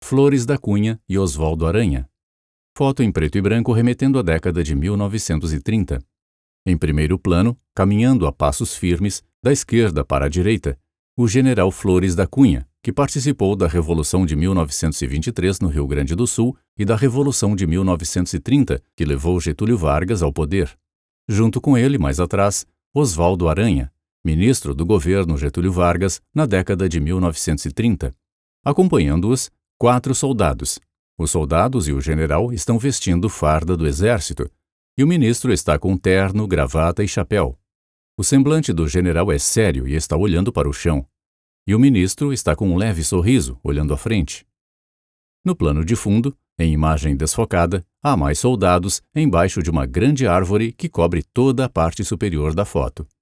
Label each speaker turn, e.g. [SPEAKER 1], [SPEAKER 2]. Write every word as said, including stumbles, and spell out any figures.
[SPEAKER 1] Flores da Cunha e Oswaldo Aranha. Foto em preto e branco remetendo à década de mil novecentos e trinta. Em primeiro plano, caminhando a passos firmes, da esquerda para a direita, o general Flores da Cunha, que participou da Revolução de mil novecentos e vinte e três no Rio Grande do Sul e da Revolução de mil novecentos e trinta, que levou Getúlio Vargas ao poder. Junto com ele, mais atrás, Oswaldo Aranha, ministro do governo Getúlio Vargas na década de mil novecentos e trinta. Acompanhando-os, quatro soldados. Os soldados e o general estão vestindo farda do exército, e o ministro está com terno, gravata e chapéu. O semblante do general é sério e está olhando para o chão, e o ministro está com um leve sorriso, olhando à frente. No plano de fundo, em imagem desfocada, há mais soldados embaixo de uma grande árvore que cobre toda a parte superior da foto.